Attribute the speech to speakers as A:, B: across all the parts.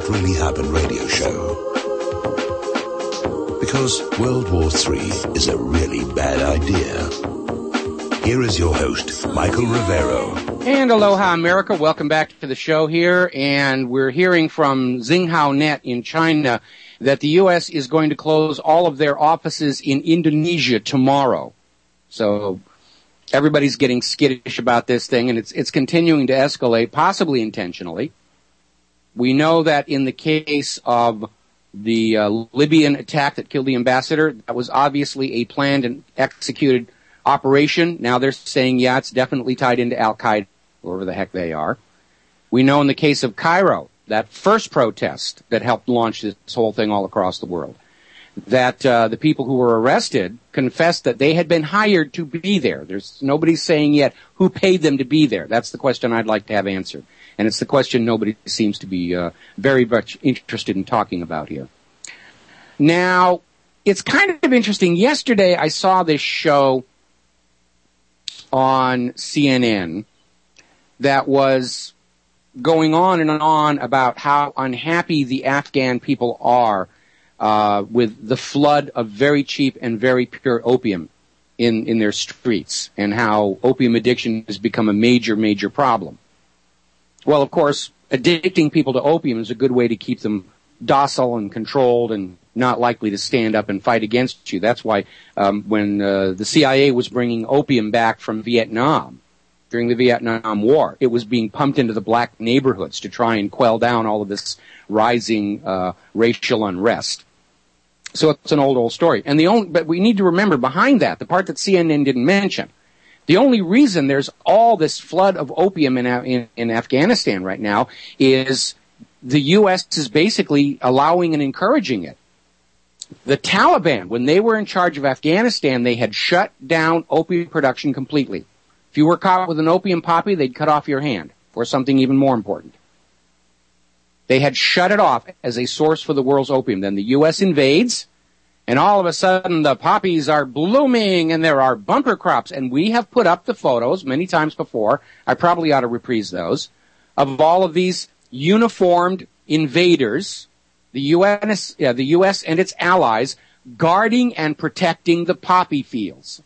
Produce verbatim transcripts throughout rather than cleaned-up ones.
A: What Really Happened radio show. Because World War Three is a really bad idea. Here is your host, Michael Rivero.
B: And aloha, America. Welcome back to the show here. And we're hearing from Xinhao Net in China that the U S is going to close all of their offices in Indonesia tomorrow. So everybody's getting skittish about this thing, and it's it's continuing to escalate, possibly intentionally. We know that in the case of the uh, Libyan attack that killed the ambassador, that was obviously a planned and executed operation. Now they're saying, yeah, it's definitely tied into Al-Qaeda, whoever the heck they are. We know in the case of Cairo, that first protest that helped launch this whole thing all across the world, that uh, the people who were arrested confessed that they had been hired to be there. There's nobody saying yet who paid them to be there. That's the question I'd like to have answered. And it's the question nobody seems to be uh, very much interested in talking about here. Now, it's kind of interesting. Yesterday I saw this show on C N N that was going on and on about how unhappy the Afghan people are uh, with the flood of very cheap and very pure opium in, in their streets, and how opium addiction has become a major, major problem. Well, of course, addicting people to opium is a good way to keep them docile and controlled and not likely to stand up and fight against you. That's why um, when uh, the C I A was bringing opium back from Vietnam during the Vietnam War, it was being pumped into the black neighborhoods to try and quell down all of this rising uh, racial unrest. So it's an old, old story. And the only, but we need to remember behind that, the part that C N N didn't mention, the only reason there's all this flood of opium in, in, in Afghanistan right now is the U S is basically allowing and encouraging it. The Taliban, when they were in charge of Afghanistan, they had shut down opium production completely. If you were caught with an opium poppy, they'd cut off your hand, or something even more important. They had shut it off as a source for the world's opium. Then the U S invades, and all of a sudden the poppies are blooming and there are bumper crops. And we have put up the photos many times before, I probably ought to reprise those, of all of these uniformed invaders, the U S, yeah, the U S and its allies, guarding and protecting the poppy fields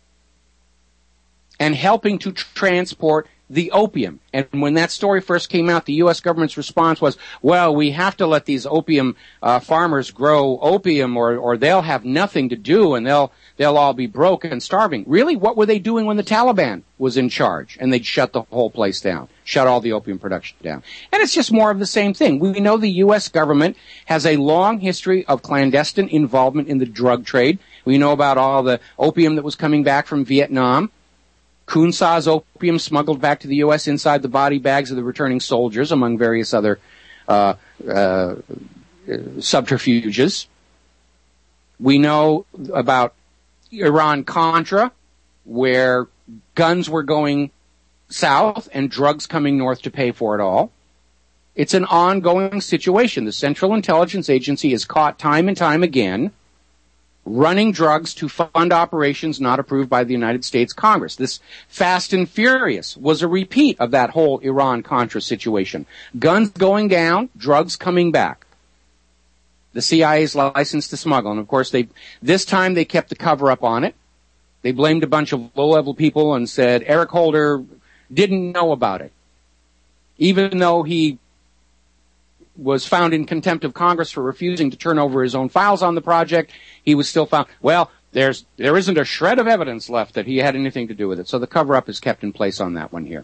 B: and helping to transport the opium. And when that story first came out, the U S government's response was, well, we have to let these opium uh, farmers grow opium or, or they'll have nothing to do and they'll they'll all be broke and starving. Really, what were they doing when the Taliban was in charge? And they'd shut the whole place down, shut all the opium production down. And it's just more of the same thing. We know the U S government has a long history of clandestine involvement in the drug trade. We know about all the opium that was coming back from Vietnam. Kun Sa's opium smuggled back to the U S inside the body bags of the returning soldiers, among various other uh, uh, subterfuges. We know about Iran-Contra, where guns were going south and drugs coming north to pay for it all. It's an ongoing situation. The Central Intelligence Agency is caught time and time again running drugs to fund operations not approved by the United States Congress. This Fast and Furious was a repeat of that whole Iran-Contra situation. Guns going down, drugs coming back. The C I A's license to smuggle. And of course, they this time they kept the cover-up on it. They blamed a bunch of low-level people and said Eric Holder didn't know about it. Even though he was found in contempt of Congress for refusing to turn over his own files on the project, he was still found. Well, there's there isn't a shred of evidence left that he had anything to do with it. So the cover-up is kept in place on that one here.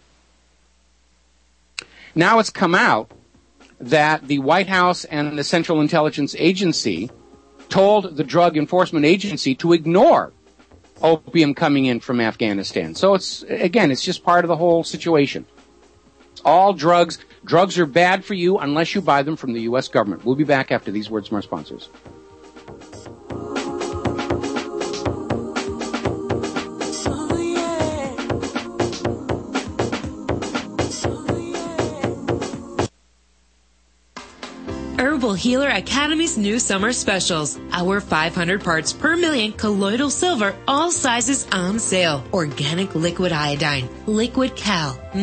B: Now it's come out that the White House and the Central Intelligence Agency told the Drug Enforcement Agency to ignore opium coming in from Afghanistan. So it's, again, it's just part of the whole situation. All drugs, drugs are bad for you unless you buy them from the U S government. We'll be back after these words from our sponsors.
C: Herbal Healer Academy's new summer specials. Our five hundred parts per million colloidal silver, all sizes on sale. Organic liquid iodine, liquid cal, meg,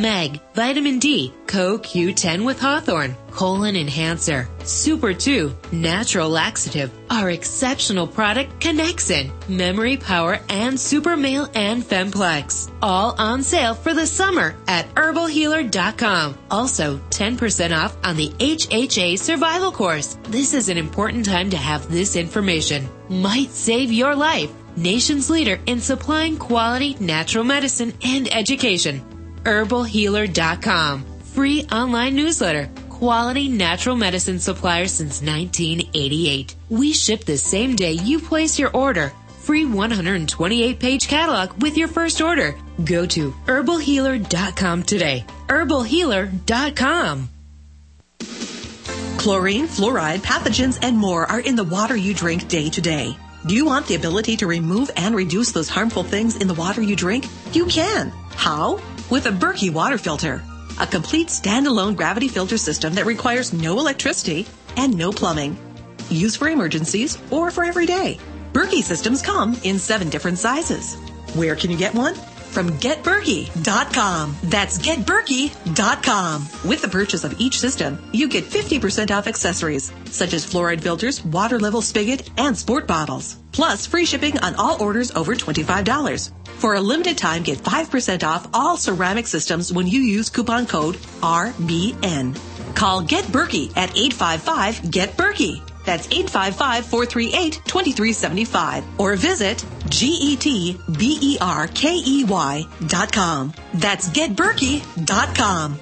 C: vitamin D, Co Q ten with Hawthorne, colon enhancer, Super two, natural laxative, our exceptional product Connexin, memory power, and Super Male and Femplex. All on sale for the summer at herbal healer dot com. Also, ten percent off on the H H A Survival Course. This is an important time to have this information. Might save your life. Nation's leader in supplying quality natural medicine and education. herbal healer dot com. Free online newsletter. Quality natural medicine supplier since nineteen eighty-eight. We ship the same day you place your order. Free one hundred twenty-eight page catalog with your first order. Go to herbal healer dot com today. herbal healer dot com.
D: Chlorine, fluoride, pathogens, and more are in the water you drink day to day. Do you want the ability to remove and reduce those harmful things in the water you drink? You can. How? With a Berkey water filter. A complete standalone gravity filter system that requires no electricity and no plumbing. Used for emergencies or for every day. Berkey systems come in seven different sizes. Where can you get one? From get berkey dot com. That's get berkey dot com. With the purchase of each system, you get fifty percent off accessories, such as fluoride filters, water level spigot, and sport bottles. Plus, free shipping on all orders over twenty-five dollars. For a limited time, get five percent off all ceramic systems when you use coupon code R B N. Call Get Berkey at eight five five, get berkey. That's eight five five, four three eight, two three seven five. Or visit G E T B E R K E Y dot com. That's get berkey dot com.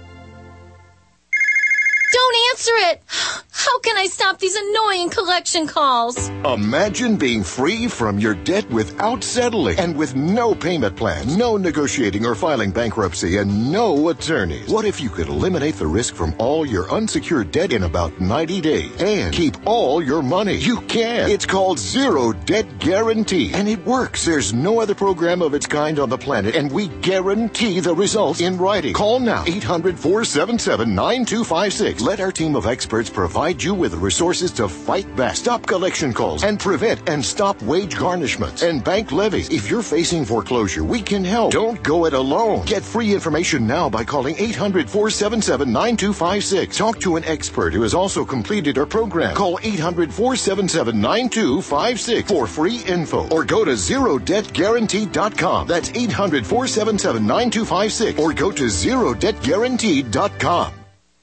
E: Don't answer it! How can I stop these annoying collection calls?
F: Imagine being free from your debt without settling and with no payment plan, no negotiating or filing bankruptcy, and no attorneys. What if you could eliminate the risk from all your unsecured debt in about ninety days and keep all your money? You can. It's called Zero Debt Guarantee, and it works. There's no other program of its kind on the planet, and we guarantee the results in writing. Call now, eight hundred, four seven seven, nine two five six. Let our team of experts provide you with the resources to fight back, stop collection calls, and prevent and stop wage garnishments and bank levies. If you're facing foreclosure, we can help. Don't go it alone. Get free information now by calling eight hundred, four seven seven, nine two five six. Talk to an expert who has also completed our program. Call eight hundred, four seven seven, nine two five six for free info, or go to zero debt guarantee dot com. That's eight hundred, four seven seven, nine two five six, or go to zero debt guarantee dot com.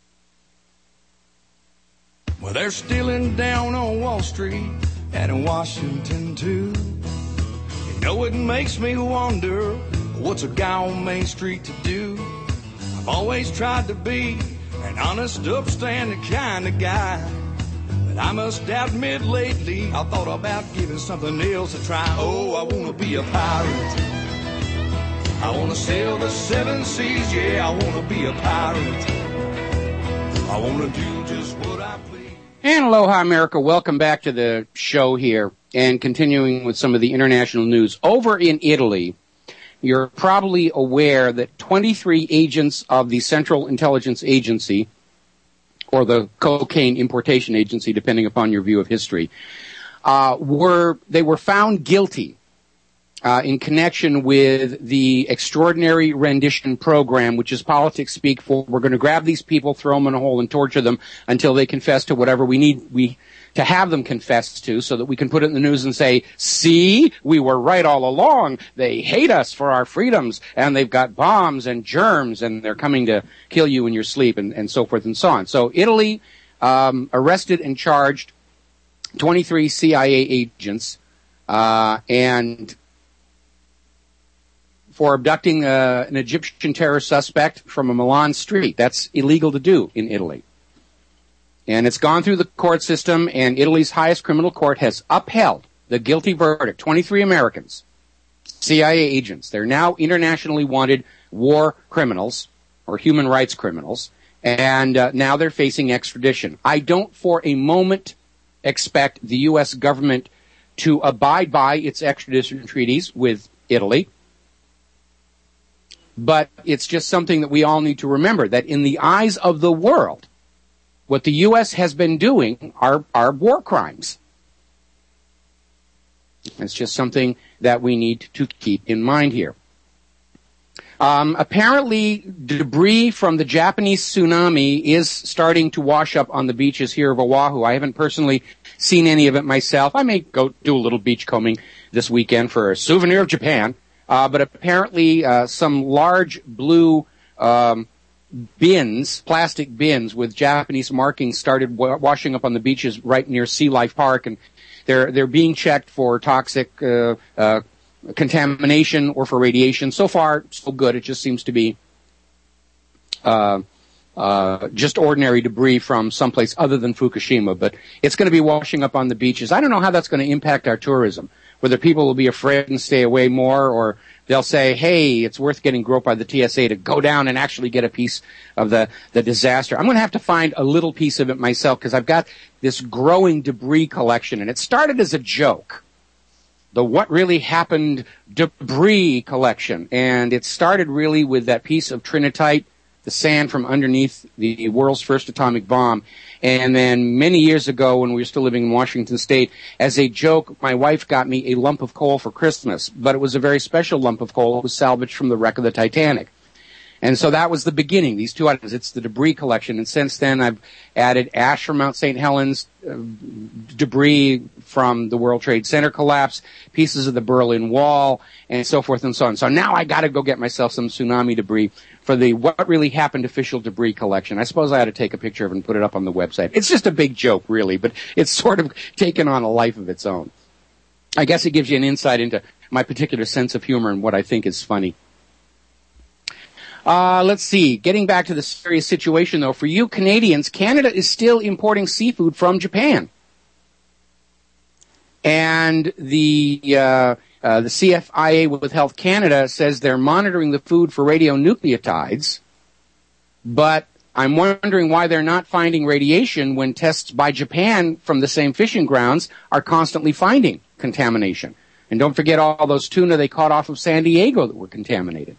G: Well, they're stealing down on Wall Street and in Washington, too. You know, it makes me wonder, what's a guy on Main Street to do? I've always tried to be an honest, upstanding kind of guy. But I must admit lately, I thought about giving something else a try. Oh, I want to be a pirate. I want to sail the seven seas, yeah, I want to be a pirate. I want to do just what I please.
B: And aloha, America. Welcome back to the show here. And continuing with some of the international news. Over in Italy, you're probably aware that twenty-three agents of the Central Intelligence Agency, or the Cocaine Importation Agency, depending upon your view of history, uh, were they were found guilty Uh, in connection with the Extraordinary Rendition Program, which is politics speak for we're going to grab these people, throw them in a hole, and torture them until they confess to whatever we need we to have them confess to, so that we can put it in the news and say, see, we were right all along. They hate us for our freedoms, and they've got bombs and germs, and they're coming to kill you in your sleep, and, and so forth and so on. So Italy um, arrested and charged twenty-three C I A agents, uh, and for abducting uh, an Egyptian terror suspect from a Milan street. That's illegal to do in Italy. And it's gone through the court system, and Italy's highest criminal court has upheld the guilty verdict. twenty-three Americans, C I A agents. They're now internationally wanted war criminals, or human rights criminals, and uh, now they're facing extradition. I don't for a moment expect the U S government to abide by its extradition treaties with Italy. But it's just something that we all need to remember, that in the eyes of the world, what the U S has been doing are, are war crimes. It's just something that we need to keep in mind here. Um, apparently, debris from the Japanese tsunami is starting to wash up on the beaches here of Oahu. I haven't personally seen any of it myself. I may go do a little beach combing this weekend for a souvenir of Japan. Uh, but apparently, uh, some large blue um, bins, plastic bins with Japanese markings, started wa- washing up on the beaches right near Sea Life Park, and they're they're being checked for toxic uh, uh, contamination or for radiation. So far, so good. It just seems to be uh, uh, just ordinary debris from someplace other than Fukushima. But it's going to be washing up on the beaches. I don't know how that's going to impact our tourism, whether people will be afraid and stay away more, or they'll say, hey, it's worth getting groped by the T S A to go down and actually get a piece of the, the disaster. I'm going to have to find a little piece of it myself because I've got this growing debris collection, and it started as a joke. The What Really Happened debris collection. And it started really with that piece of trinitite, the sand from underneath the world's first atomic bomb. And then many years ago when we were still living in Washington State, as a joke, my wife got me a lump of coal for Christmas. But it was a very special lump of coal. It was salvaged from the wreck of the Titanic. And so that was the beginning, these two items. It's the debris collection. And since then, I've added ash from Mount Saint Helens, uh, debris from the World Trade Center collapse, pieces of the Berlin Wall, and so forth and so on. So now I got to go get myself some tsunami debris for the What Really Happened official debris collection. I suppose I ought to take a picture of it and put it up on the website. It's just a big joke, really, but it's sort of taken on a life of its own. I guess it gives you an insight into my particular sense of humor and what I think is funny. Uh, let's see. Getting back to the serious situation, though, for you Canadians, Canada is still importing seafood from Japan. And the uh, uh, the C F I A with Health Canada says they're monitoring the food for radionuclides, but I'm wondering why they're not finding radiation when tests by Japan from the same fishing grounds are constantly finding contamination. And don't forget all those tuna they caught off of San Diego that were contaminated.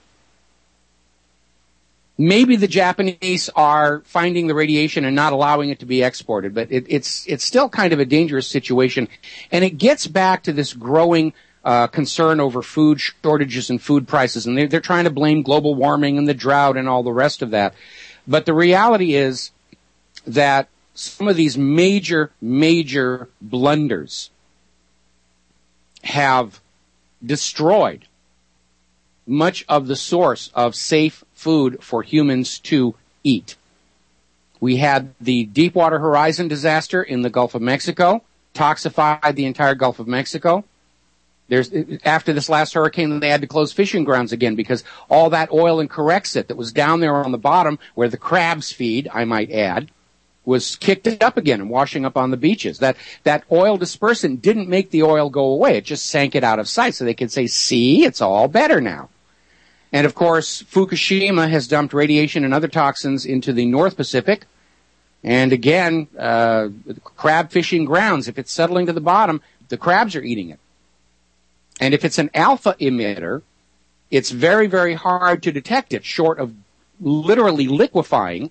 B: Maybe the Japanese are finding the radiation and not allowing it to be exported, but it, it's it's still kind of a dangerous situation. And it gets back to this growing uh, concern over food shortages and food prices. And they're, they're trying to blame global warming and the drought and all the rest of that. But the reality is that some of these major, major blunders have destroyed much of the source of safe food for humans to eat. We had the Deepwater Horizon disaster in the Gulf of Mexico, toxified the entire Gulf of Mexico. There's, after this last hurricane, they had to close fishing grounds again because all that oil in Corexit that was down there on the bottom where the crabs feed, I might add, was kicked up again and washing up on the beaches. That, that oil dispersant didn't make the oil go away. It just sank it out of sight so they could say, see, it's all better now. And, of course, Fukushima has dumped radiation and other toxins into the North Pacific. And, again, uh, crab fishing grounds, if it's settling to the bottom, the crabs are eating it. And if it's an alpha emitter, it's very, very hard to detect it, short of literally liquefying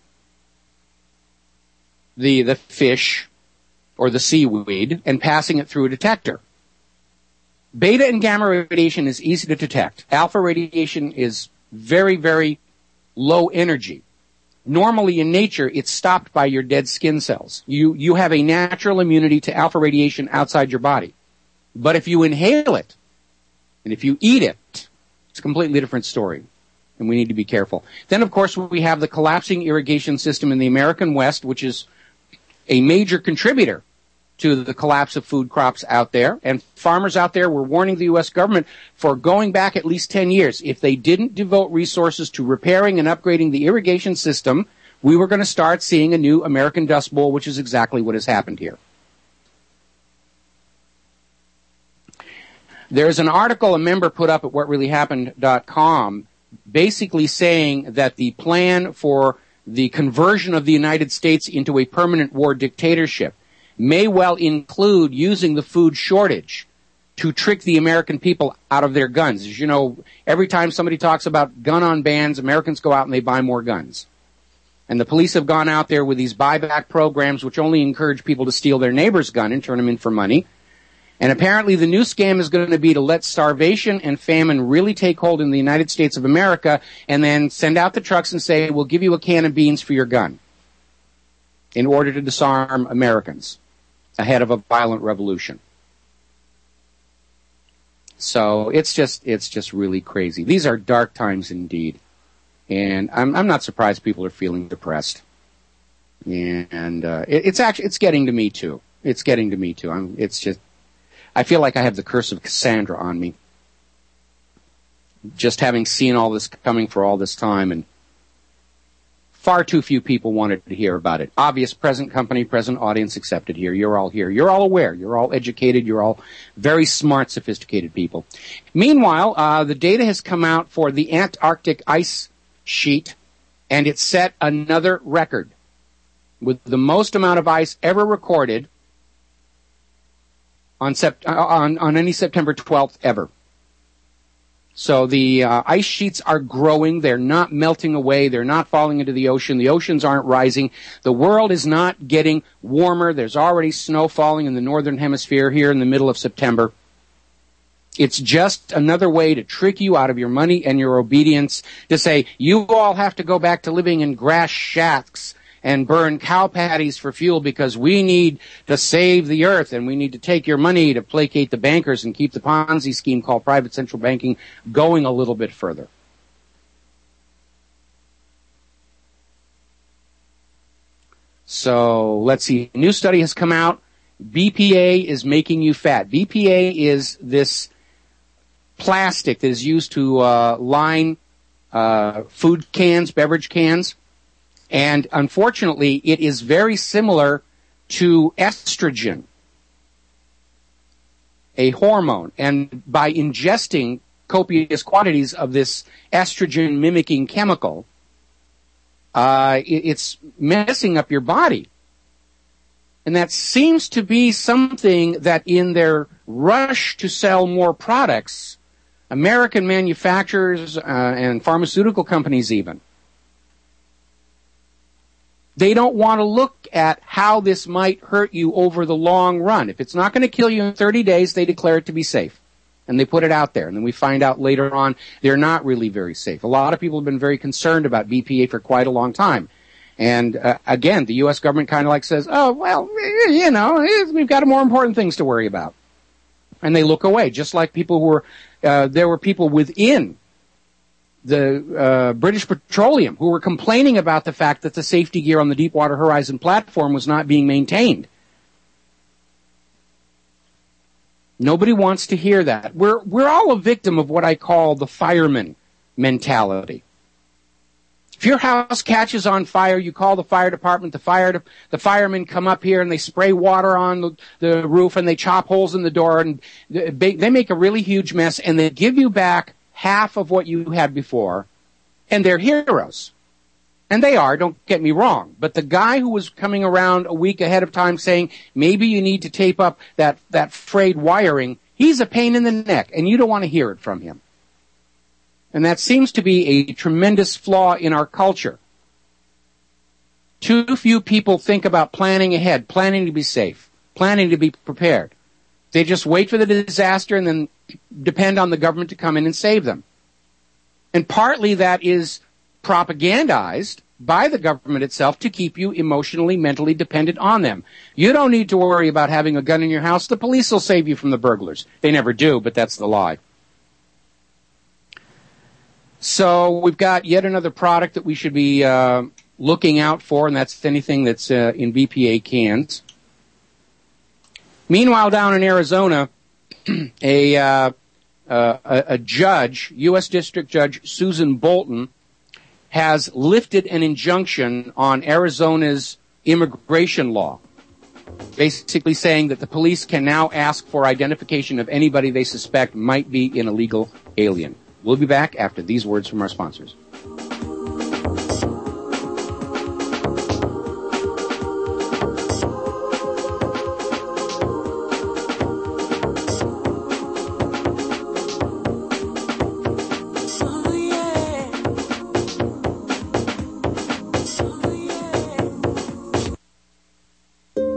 B: the, the fish or the seaweed and passing it through a detector. Beta and gamma radiation is easy to detect. Alpha radiation is very, very low energy. Normally in nature, it's stopped by your dead skin cells. You, you have a natural immunity to alpha radiation outside your body. But if you inhale it, and if you eat it, it's a completely different story. And we need to be careful. Then, of course, we have the collapsing irrigation system in the American West, which is a major contributor to the collapse of food crops out there. And farmers out there were warning the U S government for going back at least ten years. If they didn't devote resources to repairing and upgrading the irrigation system, we were going to start seeing a new American Dust Bowl, which is exactly what has happened here. There's an article a member put up at what really happened dot com basically saying that the plan for the conversion of the United States into a permanent war dictatorship may well include using the food shortage to trick the American people out of their guns. As you know, every time somebody talks about gun-on bans, Americans go out and they buy more guns. And the police have gone out there with these buyback programs which only encourage people to steal their neighbor's gun and turn them in for money. And apparently the new scam is going to be to let starvation and famine really take hold in the United States of America and then send out the trucks and say, we'll give you a can of beans for your gun in order to disarm Americans ahead of a violent revolution. So it's just, it's just really crazy. These are dark times indeed. And I'm, I'm not surprised people are feeling depressed. And, uh, it, it's actually, it's getting to me too. It's getting to me too. I'm, it's just, I feel like I have the curse of Cassandra on me. Just having seen all this coming for all this time, and far too few people wanted to hear about it. Obvious, present company, present audience accepted here. You're all here. You're all aware. You're all educated. You're all very smart, sophisticated people. Meanwhile, uh, the data has come out for the Antarctic ice sheet, and it set another record with the most amount of ice ever recorded on, sept- on, on any September twelfth ever. So the uh, ice sheets are growing. They're not melting away. They're not falling into the ocean. The oceans aren't rising. The world is not getting warmer. There's already snow falling in the northern hemisphere here in the middle of September. It's just another way to trick you out of your money and your obedience, to say, you all have to go back to living in grass shacks and burn cow patties for fuel because we need to save the earth and we need to take your money to placate the bankers and keep the Ponzi scheme called private central banking going a little bit further. So let's see. A new study has come out. B P A is making you fat. B P A is this plastic that is used to uh, line uh, food cans, beverage cans. And unfortunately, it is very similar to estrogen, a hormone. And by ingesting copious quantities of this estrogen-mimicking chemical, uh, it, it's messing up your body. And that seems to be something that in their rush to sell more products, American manufacturers uh, and pharmaceutical companies even, they don't want to look at how this might hurt you over the long run. If it's not going to kill you in thirty days, they declare it to be safe. And they put it out there. And then we find out later on they're not really very safe. A lot of people have been very concerned about B P A for quite a long time. And uh, again, the U S government kind of like says, oh, well, you know, we've got more important things to worry about. And they look away, just like people who were, uh, there were people within the uh, British Petroleum who were complaining about the fact that the safety gear on the Deepwater Horizon platform was not being maintained. Nobody wants to hear that. We're we're all a victim of what I call the fireman mentality. If your house catches on fire, you call the fire department. The fire the firemen come up here and they spray water on the, the roof and they chop holes in the door and they, they make a really huge mess and they give you back half of what you had before, and they're heroes. And they are, don't get me wrong. But the guy who was coming around a week ahead of time saying, maybe you need to tape up that, that frayed wiring, he's a pain in the neck, and you don't want to hear it from him. And that seems to be a tremendous flaw in our culture. Too few people think about planning ahead, planning to be safe, planning to be prepared. They just wait for the disaster and then depend on the government to come in and save them. And partly that is propagandized by the government itself to keep you emotionally, mentally dependent on them. You don't need to worry about having a gun in your house. The police will save you from the burglars. They never do, but that's the lie. So we've got yet another product that we should be uh, looking out for, and that's anything that's uh, in B P A cans. Meanwhile, down in Arizona, a, uh, uh, a a judge, U S District Judge Susan Bolton, has lifted an injunction on Arizona's immigration law, basically saying that the police can now ask for identification of anybody they suspect might be an illegal alien. We'll be back after these words from our sponsors.
H: If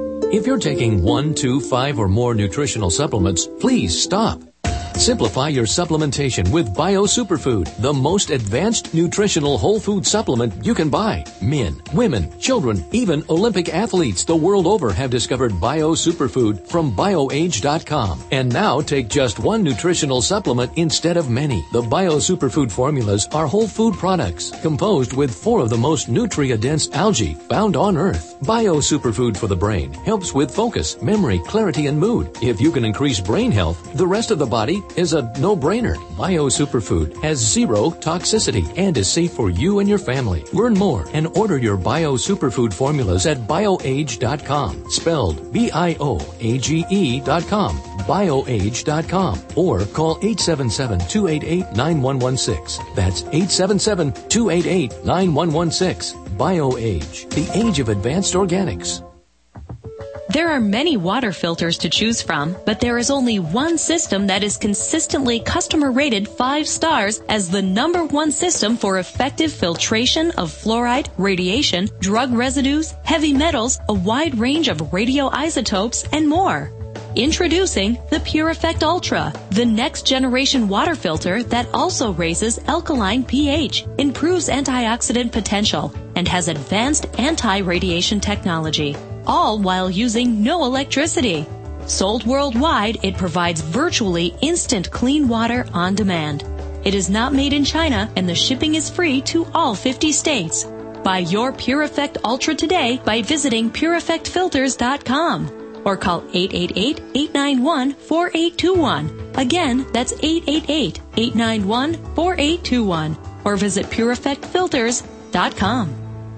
H: you're taking one, two, five, or more nutritional supplements, please stop. Simplify your supplementation with Bio Superfood, the most advanced nutritional whole food supplement you can buy. Men, women, children, even Olympic athletes the world over have discovered Bio Superfood from BioAge dot com. And now take just one nutritional supplement instead of many. The Bio Superfood formulas are whole food products composed with four of the most nutria-dense algae found on Earth. Bio Superfood for the brain helps with focus, memory, clarity, and mood. If you can increase brain health, the rest of the body is a no-brainer. Bio Superfood has zero toxicity and is safe for you and your family. Learn more and order your Bio Superfood formulas at BioAge dot com, spelled B I O A G E dot com, BioAge dot com, or call eight seven seven, two eight eight, nine one one six. That's eight seven seven, two eight eight, nine one one six. BioAge, the age of advanced organics.
I: There are many water filters to choose from, but there is only one system that is consistently customer rated five stars as the number one system for effective filtration of fluoride, radiation, drug residues, heavy metals, a wide range of radioisotopes, and more. Introducing the Pure Effect Ultra, the next generation water filter that also raises alkaline pH, improves antioxidant potential, and has advanced anti-radiation technology, all while using no electricity. Sold worldwide, it provides virtually instant clean water on demand. It is not made in China, and the shipping is free to all fifty states. Buy your Pure Effect Ultra today by visiting pure effect filters dot com. Or call eight eight eight, eight nine one, four eight two one. Again, that's eight eight eight, eight nine one, four eight two one. Or visit pure effect filters dot com.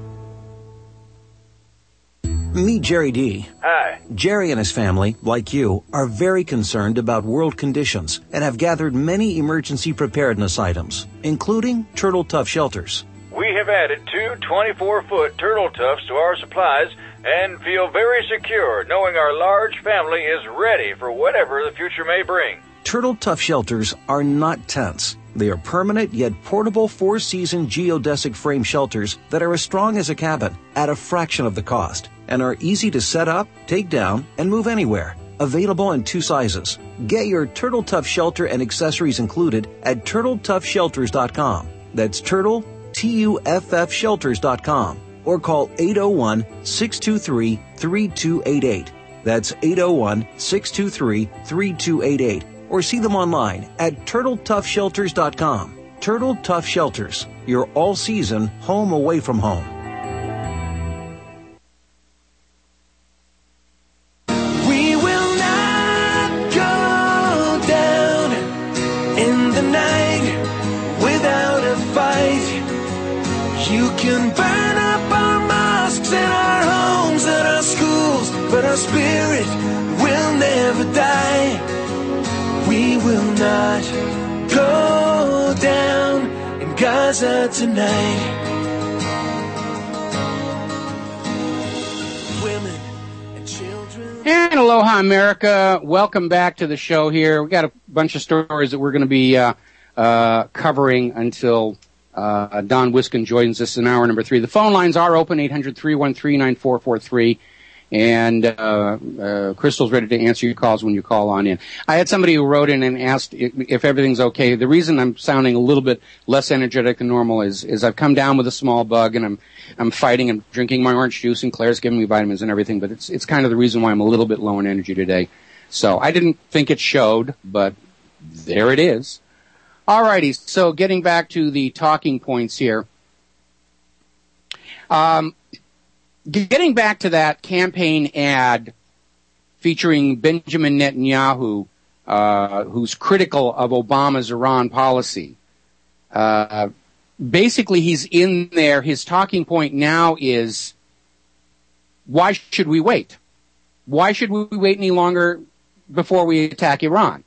J: Meet Jerry D.
K: Hi.
J: Jerry and his family, like you, are very concerned about world conditions and have gathered many emergency preparedness items, including Turtle Tough shelters.
K: We have added two twenty-four foot Turtle Toughs to our supplies and feel very secure knowing our large family is ready for whatever the future may bring.
J: Turtle Tough shelters are not tents. They are permanent yet portable four-season geodesic frame shelters that are as strong as a cabin at a fraction of the cost and are easy to set up, take down, and move anywhere. Available in two sizes. Get your Turtle Tough shelter and accessories included at turtle tough shelters dot com. That's Turtle, T U F F shelters dot com. Or call eight oh one, six two three, three two eight eight. That's eight oh one, six two three, three two eight eight. Or see them online at turtle tough shelters dot com. Turtle Tough Shelters, your all-season home away from home.
L: We will not go down in the night without a fight. You can burn up our mosques and our homes and our schools, but our spirit will never die. We will not go down in Gaza tonight. Women and children.
B: And aloha, America. Welcome back to the show here. We got a bunch of stories that we're going to be uh, uh, covering until uh, Don Wiskin joins us in hour number three. The phone lines are open, eight hundred, three one three, nine four four three. And uh, uh, Crystal's ready to answer your calls when you call on in. I had somebody who wrote in and asked if, if everything's okay. The reason I'm sounding a little bit less energetic than normal is is I've come down with a small bug, and I'm I'm fighting and drinking my orange juice, and Claire's giving me vitamins and everything. But it's it's kind of the reason why I'm a little bit low in energy today. So I didn't think it showed, but there it is. All righty. So getting back to the talking points here. Um. Getting back to that campaign ad featuring Benjamin Netanyahu, uh, who's critical of Obama's Iran policy. Uh, basically, he's in there. His talking point now is, why should we wait? Why should we wait any longer before we attack Iran?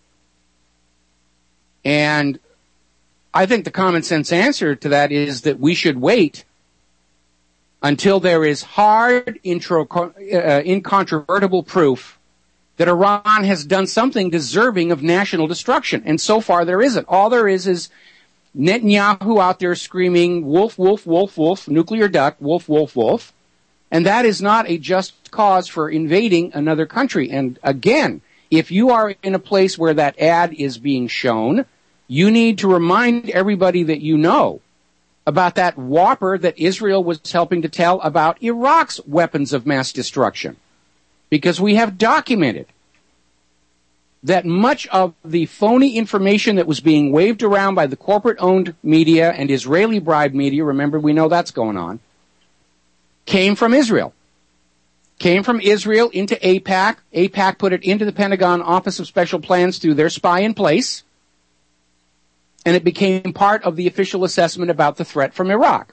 B: And I think the common sense answer to that is that we should wait until there is hard, intro, uh, incontrovertible proof that Iran has done something deserving of national destruction. And so far there isn't. All there is is Netanyahu out there screaming, wolf, wolf, wolf, wolf, nuclear duck, wolf, wolf, wolf. And that is not a just cause for invading another country. And again, if you are in a place where that ad is being shown, you need to remind everybody that you know about that whopper that Israel was helping to tell about Iraq's weapons of mass destruction. Because we have documented that much of the phony information that was being waved around by the corporate-owned media and Israeli-bribed media, remember we know that's going on, came from Israel. Came from Israel into AIPAC. AIPAC put it into the Pentagon Office of Special Plans through their spy in place. And it became part of the official assessment about the threat from Iraq.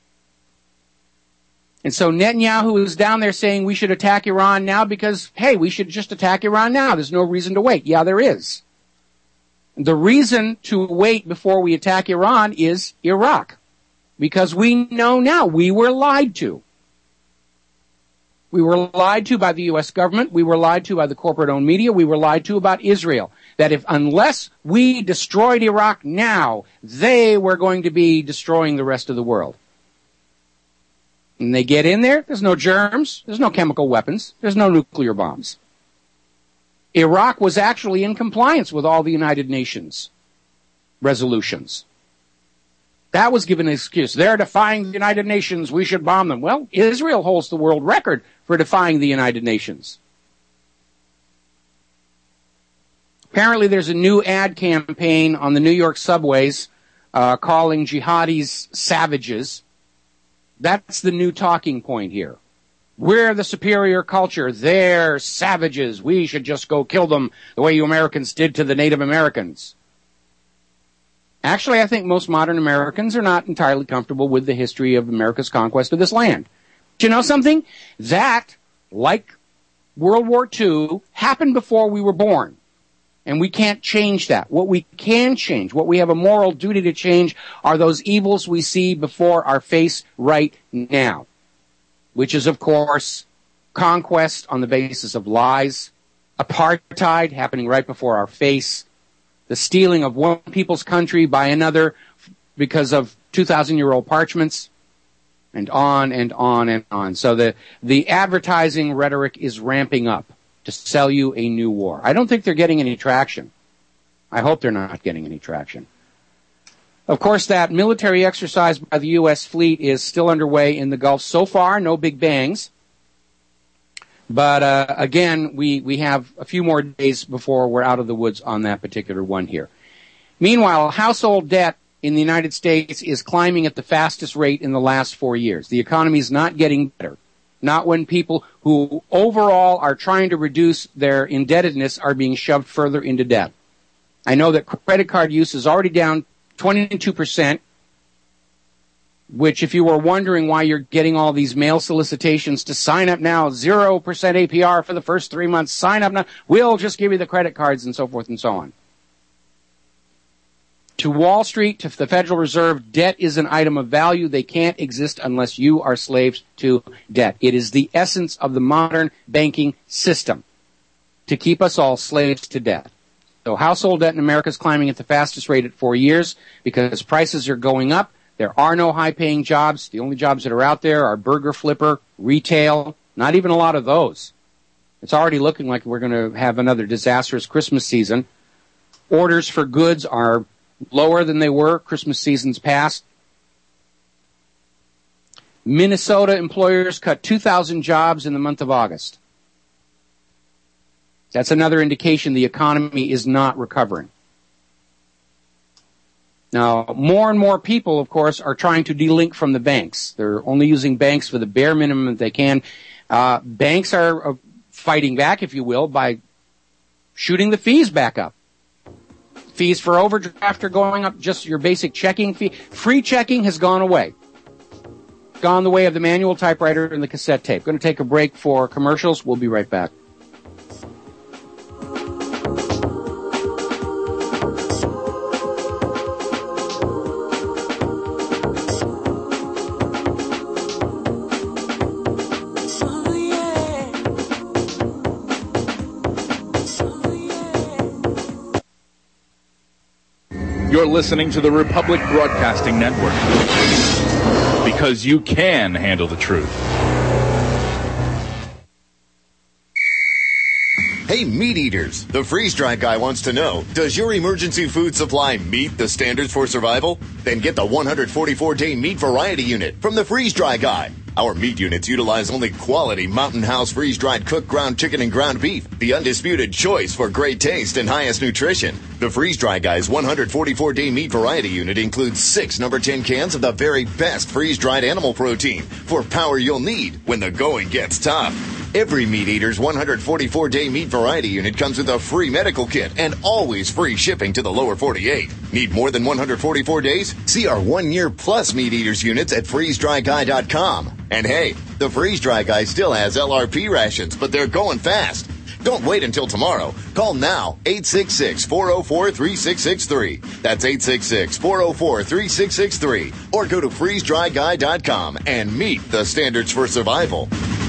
B: And so Netanyahu is down there saying we should attack Iran now because, hey, we should just attack Iran now. There's no reason to wait. Yeah, there is. The reason to wait before we attack Iran is Iraq. Because we know now we were lied to. We were lied to by the U S government. We were lied to by the corporate-owned media. We were lied to about Israel. That if, unless we destroyed Iraq now, they were going to be destroying the rest of the world. And they get in there, there's no germs, there's no chemical weapons, there's no nuclear bombs. Iraq was actually in compliance with all the United Nations resolutions. That was given an excuse. They're defying the United Nations, we should bomb them. Well, Israel holds the world record for defying the United Nations. Apparently there's a new ad campaign on the New York subways uh, calling jihadis savages. That's the new talking point here. We're the superior culture. They're savages. We should just go kill them the way you Americans did to the Native Americans. Actually, I think most modern Americans are not entirely comfortable with the history of America's conquest of this land. But you know something? That, like World War Two, happened before we were born. And we can't change that. What we can change, what we have a moral duty to change, are those evils we see before our face right now. Which is, of course, conquest on the basis of lies, apartheid happening right before our face, the stealing of one people's country by another because of two thousand year old parchments, and on and on and on. So the, the advertising rhetoric is ramping up to sell you a new war. I don't think they're getting any traction. I hope they're not getting any traction. Of course, that military exercise by the U S fleet is still underway in the Gulf. So far, no big bangs. But uh, again, we, we have a few more days before we're out of the woods on that particular one here. Meanwhile, household debt in the United States is climbing at the fastest rate in the last four years. The economy is not getting better. Not when people who overall are trying to reduce their indebtedness are being shoved further into debt. I know that credit card use is already down twenty-two percent, which if you were wondering why you're getting all these mail solicitations to sign up now, zero percent A P R for the first three months, sign up now, we'll just give you the credit cards and so forth and so on. To Wall Street, to the Federal Reserve, debt is an item of value. They can't exist unless you are slaves to debt. It is the essence of the modern banking system, to keep us all slaves to debt. So household debt in America is climbing at the fastest rate at four years because prices are going up. There are no high-paying jobs. The only jobs that are out there are burger flipper, retail, not even a lot of those. It's already looking like we're going to have another disastrous Christmas season. Orders for goods are lower than they were Christmas seasons past. Minnesota employers cut two thousand jobs in the month of August. That's another indication the economy is not recovering. Now, more and more people, of course, are trying to delink from the banks. They're only using banks for the bare minimum that they can. Uh, banks are uh, fighting back, if you will, by shooting the fees back up. Fees for overdraft are going up, just your basic checking fee. Free checking has gone away. Gone the way of the manual typewriter and the cassette tape. Going to take a break for commercials. We'll be right back.
M: You're listening to the Republic Broadcasting Network, because you can handle the truth.
N: Hey, meat eaters, the freeze-dry guy wants to know, does your emergency food supply meet the standards for survival? Then get the one hundred forty-four day meat variety unit from the freeze-dry guy. Our meat units utilize only quality Mountain House freeze-dried cooked ground chicken and ground beef, the undisputed choice for great taste and highest nutrition. The freeze-dry guy's one hundred forty-four day meat variety unit includes six number ten cans of the very best freeze-dried animal protein for power you'll need when the going gets tough. Every Meat Eater's one hundred forty-four day meat variety unit comes with a free medical kit and always free shipping to the lower forty-eight. Need more than one hundred forty-four days? See our one-year plus Meat Eaters units at freeze dry guy dot com. And hey, the Freeze Dry Guy still has L R P rations, but they're going fast. Don't wait until tomorrow. Call now, eight six six, four oh four, three six six three. That's eight six six, four oh four, three six six three. Or go to freeze dry guy dot com and meet the standards for survival.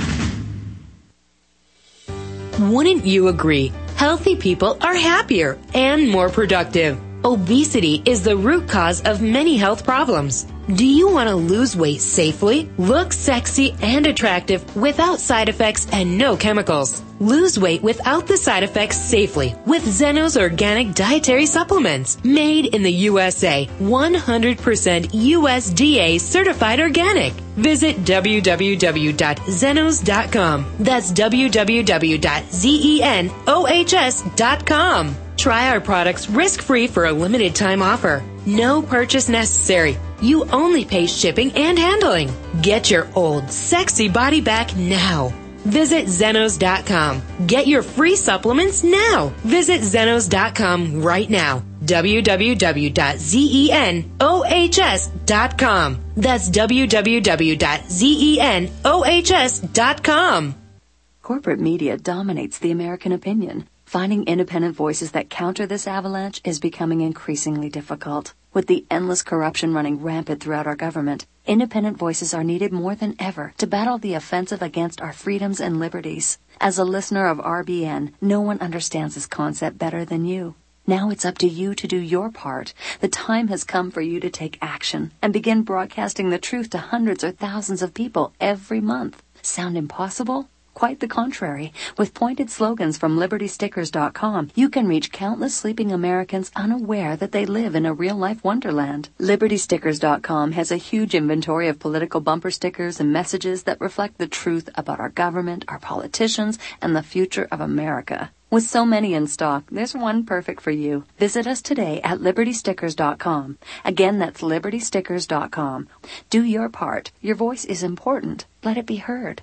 C: Wouldn't you agree? Healthy people are happier and more productive. Obesity is the root cause of many health problems. Do you want to lose weight safely, look sexy and attractive without side effects and no chemicals? Lose weight without the side effects safely with Zeno's organic dietary supplements. Made in the U S A, one hundred percent U S D A certified organic. Visit w w w dot zenos dot com. That's w w w dot zenos dot com. Try our products risk-free for a limited time offer. No purchase necessary. You only pay shipping and handling. Get your old sexy body back now. Visit zenos dot com. Get your free supplements now. Visit zenos dot com right now. w w w dot zenos dot com. That's w w w dot zenos dot com.
O: Corporate media dominates the American opinion. Finding independent voices that counter this avalanche is becoming increasingly difficult. With the endless corruption running rampant throughout our government, independent voices are needed more than ever to battle the offensive against our freedoms and liberties. As a listener of R B N, no one understands this concept better than you. Now it's up to you to do your part. The time has come for you to take action and begin broadcasting the truth to hundreds or thousands of people every month. Sound impossible? Quite the contrary. With pointed slogans from liberty stickers dot com, you can reach countless sleeping Americans unaware that they live in a real-life wonderland. liberty stickers dot com has a huge inventory of political bumper stickers and messages that reflect the truth about our government, our politicians, and the future of America. With so many in stock, there's one perfect for you. Visit us today at liberty stickers dot com. Again, that's liberty stickers dot com. Do your part. Your voice is important. Let it be heard.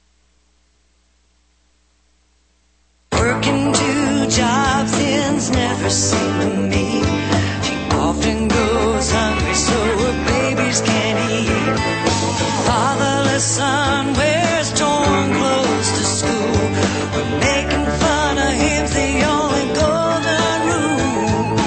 L: Working two jobs ends never seem to me. She often goes hungry so her babies can't eat. Fatherless son wears torn clothes to school. We're making fun of him's the only golden rule.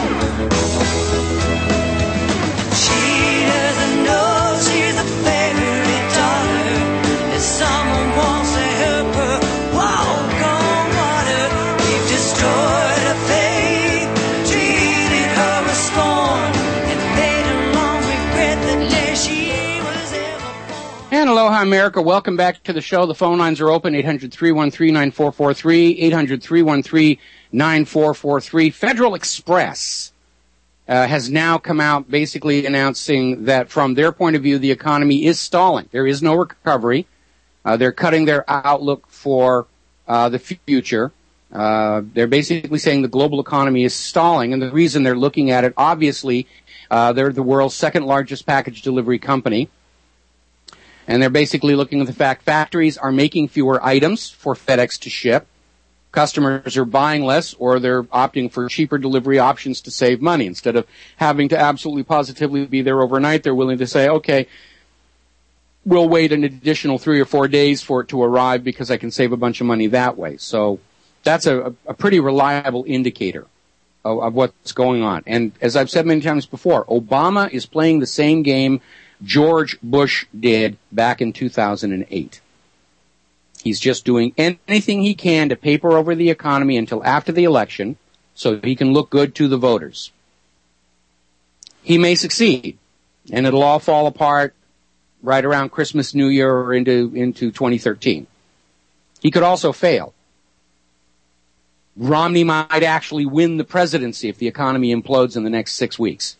L: She doesn't know she's a favorite daughter, and someone wants to help her walk on. Destroyed her faith, treated her with scorn, and made her long regret the day she was ever born.
B: And aloha, America. Welcome back to the show. The phone lines are open, eight hundred, three one three, nine four four three, eight hundred, three one three, nine four four three. Federal Express uh, has now come out basically announcing that from their point of view, the economy is stalling. There is no recovery. Uh, they're cutting their outlook for uh, the future. Uh, they're basically saying the global economy is stalling, and the reason they're looking at it, obviously, uh, they're the world's second largest package delivery company, and they're basically looking at the fact factories are making fewer items for FedEx to ship, customers are buying less, or they're opting for cheaper delivery options to save money. Instead of having to absolutely positively be there overnight, they're willing to say, okay, we'll wait an additional three or four days for it to arrive because I can save a bunch of money that way. So that's a, a pretty reliable indicator of, of what's going on. And as I've said many times before, Obama is playing the same game George Bush did back in two thousand eight. He's just doing anything he can to paper over the economy until after the election so he can look good to the voters. He may succeed, and it'll all fall apart right around Christmas, New Year, or into, into twenty thirteen. He could also fail. Romney might actually win the presidency if the economy implodes in the next six weeks.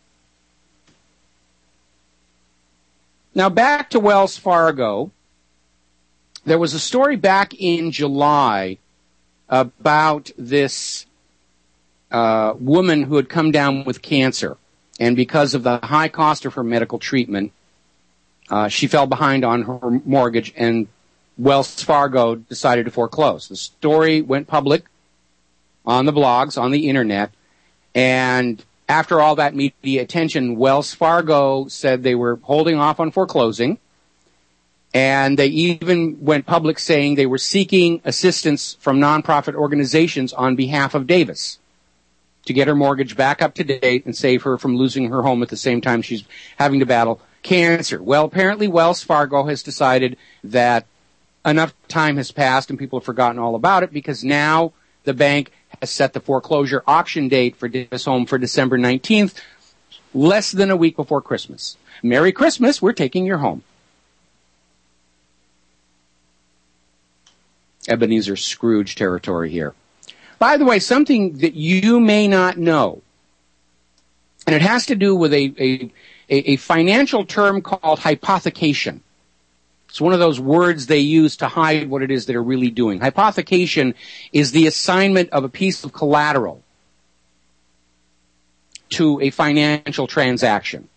B: Now back to Wells Fargo. There was a story back in July about this uh, woman who had come down with cancer. And because of the high cost of her medical treatment, uh, she fell behind on her mortgage, and Wells Fargo decided to foreclose. The story went public on the blogs, on the internet, and after all that media attention, Wells Fargo said they were holding off on foreclosing, and they even went public saying they were seeking assistance from nonprofit organizations on behalf of Davis to get her mortgage back up to date and save her from losing her home at the same time she's having to battle cancer. Well, apparently Wells Fargo has decided that enough time has passed and people have forgotten all about it, because now the bank has set the foreclosure auction date for Davis Home for December nineteenth, less than a week before Christmas. Merry Christmas, we're taking your home. Ebenezer Scrooge territory here. By the way, something that you may not know, and it has to do with a, a, a financial term called hypothecation. It's one of those words they use to hide what it is they're really doing. Hypothecation is the assignment of a piece of collateral to a financial transaction.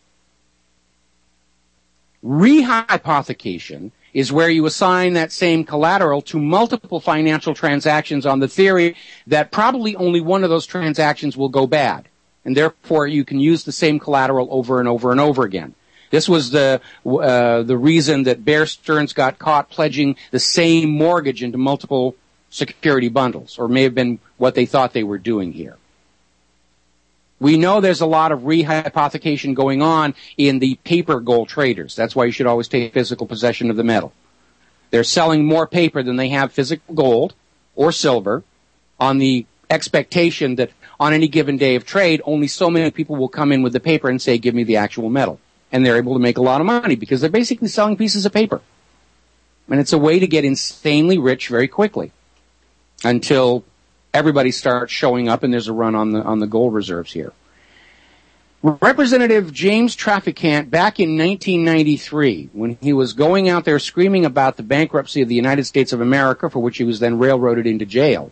B: Rehypothecation is where you assign that same collateral to multiple financial transactions on the theory that probably only one of those transactions will go bad, and therefore you can use the same collateral over and over and over again. This was the uh, the reason that Bear Stearns got caught pledging the same mortgage into multiple security bundles, or may have been what they thought they were doing here. We know there's a lot of rehypothecation going on in the paper gold traders. That's why you should always take physical possession of the metal. They're selling more paper than they have physical gold or silver on the expectation that on any given day of trade, only so many people will come in with the paper and say, give me the actual metal. And they're able to make a lot of money because they're basically selling pieces of paper. And it's a way to get insanely rich very quickly until everybody starts showing up and there's a run on the on the gold reserves here. Representative James Traficant, back in nineteen ninety-three, when he was going out there screaming about the bankruptcy of the United States of America, for which he was then railroaded into jail,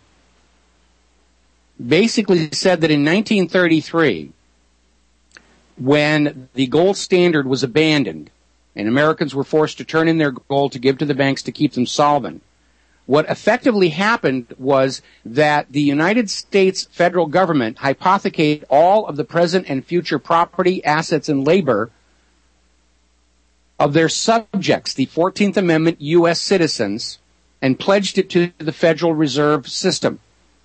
B: basically said that in nineteen thirty-three, when the gold standard was abandoned and Americans were forced to turn in their gold to give to the banks to keep them solvent, what effectively happened was that the United States federal government hypothecated all of the present and future property, assets, and labor of their subjects, the fourteenth Amendment U S citizens, and pledged it to the Federal Reserve System.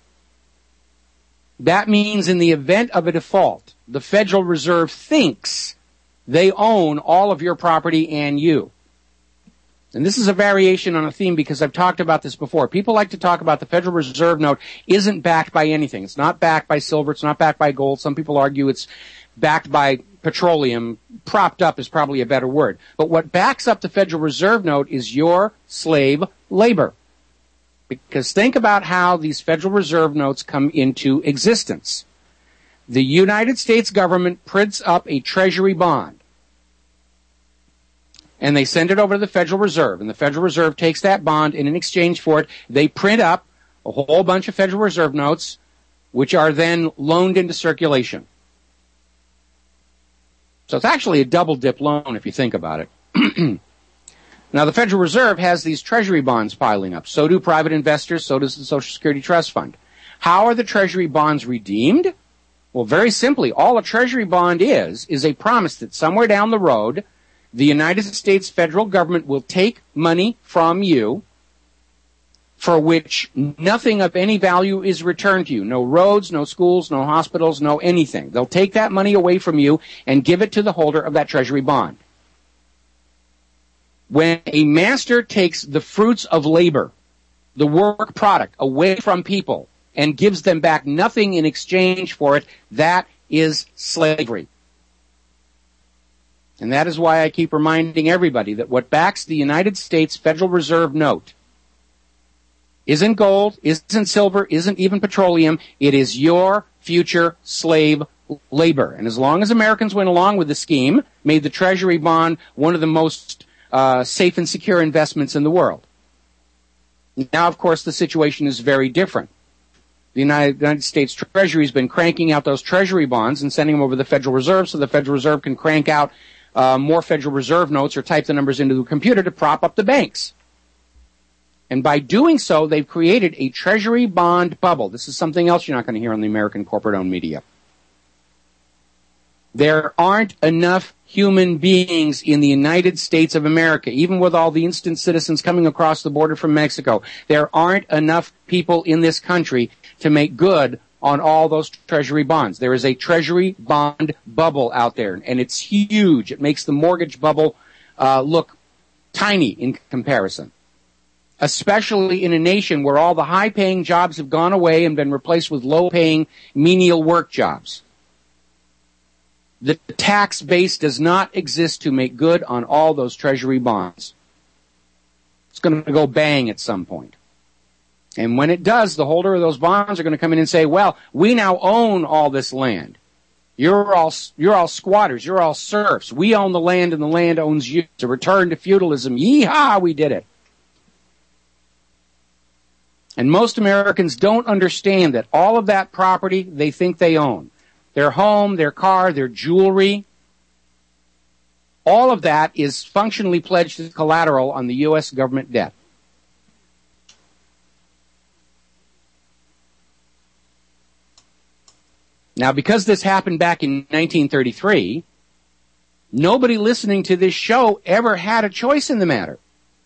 B: That means in the event of a default, the Federal Reserve thinks they own all of your property and you. And this is a variation on a theme because I've talked about this before. People like to talk about the Federal Reserve note isn't backed by anything. It's not backed by silver. It's not backed by gold. Some people argue it's backed by petroleum. Propped up is probably a better word. But what backs up the Federal Reserve note is your slave labor. Because think about how these Federal Reserve notes come into existence. The United States government prints up a treasury bond. And they send it over to the Federal Reserve, and the Federal Reserve takes that bond, and in exchange for it, they print up a whole bunch of Federal Reserve notes, which are then loaned into circulation. So it's actually a double-dip loan if you think about it. Now, the Federal Reserve has these treasury bonds piling up. So do private investors, so does the Social Security Trust Fund. How are the treasury bonds redeemed? Well, very simply, all a treasury bond is, is a promise that somewhere down the road, the United States federal government will take money from you for which nothing of any value is returned to you. No roads, no schools, no hospitals, no anything. They'll take that money away from you and give it to the holder of that treasury bond. When a master takes the fruits of labor, the work product, away from people and gives them back nothing in exchange for it, that is slavery. And that is why I keep reminding everybody that what backs the United States Federal Reserve note isn't gold, isn't silver, isn't even petroleum. It is your future slave labor. And as long as Americans went along with the scheme, made the Treasury bond one of the most uh, safe and secure investments in the world. Now, of course, the situation is very different. The United, United States Treasury has been cranking out those Treasury bonds and sending them over to the Federal Reserve so the Federal Reserve can crank out uh, more Federal Reserve notes or type the numbers into the computer to prop up the banks. And by doing so, they've created a Treasury bond bubble. This is something else you're not going to hear on the American corporate-owned media. There aren't enough human beings in the United States of America, even with all the instant citizens coming across the border from Mexico. There aren't enough people in this country to make good on all those Treasury bonds. There is a Treasury bond bubble out there, and it's huge. It makes the mortgage bubble uh, look tiny in comparison, especially in a nation where all the high-paying jobs have gone away and been replaced with low-paying, menial work jobs. The tax base does not exist to make good on all those Treasury bonds. It's going to go bang at some point. And when it does, the holder of those bonds are going to come in and say, well, we now own all this land. You're all, you're all squatters. You're all serfs. We own the land and the land owns you. It's a return to feudalism. Yee-haw, we did it. And most Americans don't understand that all of that property they think they own. Their home, their car, their jewelry, all of that is functionally pledged as collateral on the U S government debt. Now, because this happened back in nineteen thirty-three, nobody listening to this show ever had a choice in the matter.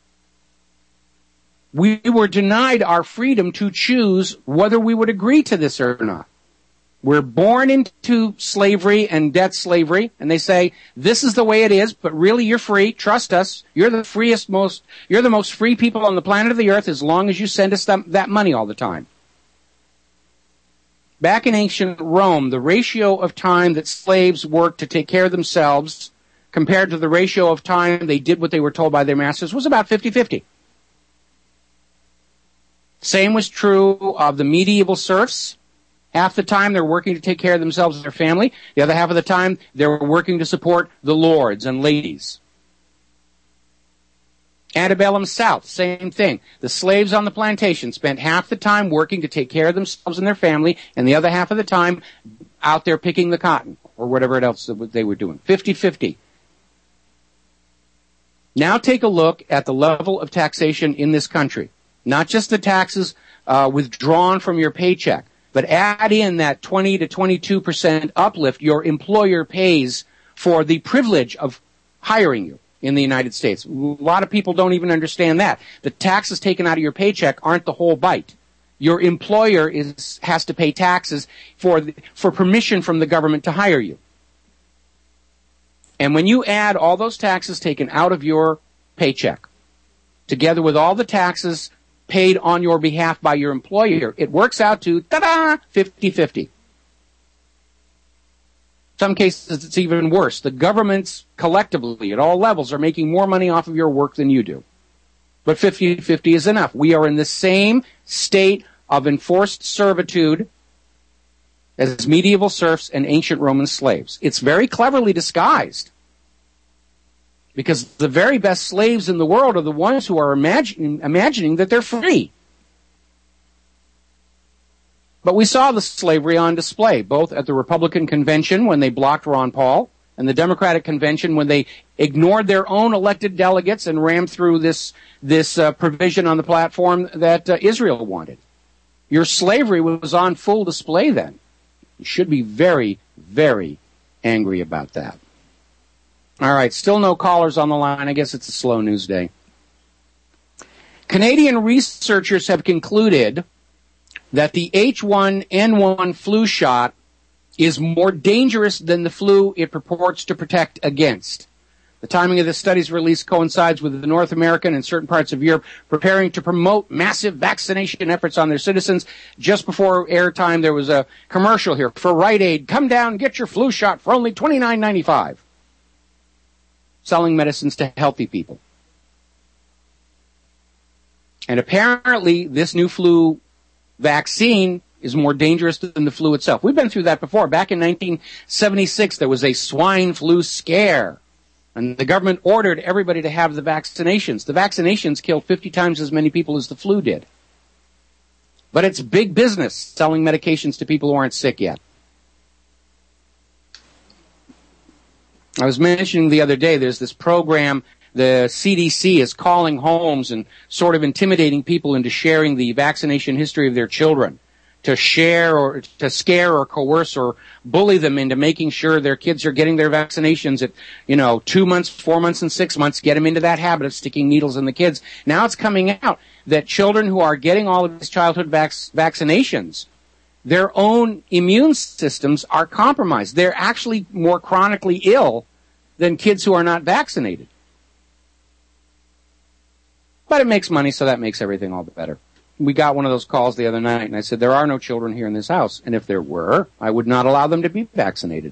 B: We were denied our freedom to choose whether we would agree to this or not. We're born into slavery and debt slavery, and they say, this is the way it is, but really you're free. Trust us. You're the freest, most, you're the most free people on the planet of the earth as long as you send us that, that money all the time. Back in ancient Rome, the ratio of time that slaves worked to take care of themselves compared to the ratio of time they did what they were told by their masters was about fifty-fifty. Same was true of the medieval serfs. Half the time they're working to take care of themselves and their family. The other half of the time they're working to support the lords and ladies. Antebellum South, same thing. The slaves on the plantation spent half the time working to take care of themselves and their family, and the other half of the time out there picking the cotton or whatever else they were doing. fifty-fifty. Now take a look at the level of taxation in this country. Not just the taxes uh, withdrawn from your paycheck, but add in that twenty to twenty-two percent uplift your employer pays for the privilege of hiring you in the United States. A lot of people don't even understand that. The taxes taken out of your paycheck aren't the whole bite. Your employer is has to pay taxes for the, for permission from the government to hire you. And when you add all those taxes taken out of your paycheck, together with all the taxes paid on your behalf by your employer, it works out to, ta-da, fifty-fifty. Some cases it's even worse. The governments collectively at all levels are making more money off of your work than you do. But fifty-fifty is enough. We are in the same state of enforced servitude as medieval serfs and ancient Roman slaves. It's very cleverly disguised, because the very best slaves in the world are the ones who are imagining, imagining that they're free. But we saw the slavery on display, both at the Republican convention when they blocked Ron Paul, and the Democratic convention when they ignored their own elected delegates and rammed through this this uh, provision on the platform that uh, Israel wanted. Your slavery was on full display then. You should be very, very angry about that. All right, still no callers on the line. I guess it's a slow news day. Canadian researchers have concluded that the H one N one flu shot is more dangerous than the flu it purports to protect against. The timing of the study's release coincides with the North American and certain parts of Europe preparing to promote massive vaccination efforts on their citizens. Just before airtime, there was a commercial here for Rite Aid. Come down and get your flu shot for only twenty-nine ninety-five. Selling medicines to healthy people. And apparently this new flu vaccine is more dangerous than the flu itself. We've been through that before. Back in nineteen seventy-six, there was a swine flu scare. And the government ordered everybody to have the vaccinations. The vaccinations killed fifty times as many people as the flu did. But it's big business selling medications to people who aren't sick yet. I was mentioning the other day, there's this program, the C D C is calling homes and sort of intimidating people into sharing the vaccination history of their children, to share or to scare or coerce or bully them into making sure their kids are getting their vaccinations at, you know, two months, four months, and six months, get them into that habit of sticking needles in the kids. Now it's coming out that children who are getting all of these childhood vac- vaccinations, their own immune systems are compromised. They're actually more chronically ill than kids who are not vaccinated. But it makes money, so that makes everything all the better. We got one of those calls the other night, and I said, there are no children here in this house. And if there were, I would not allow them to be vaccinated.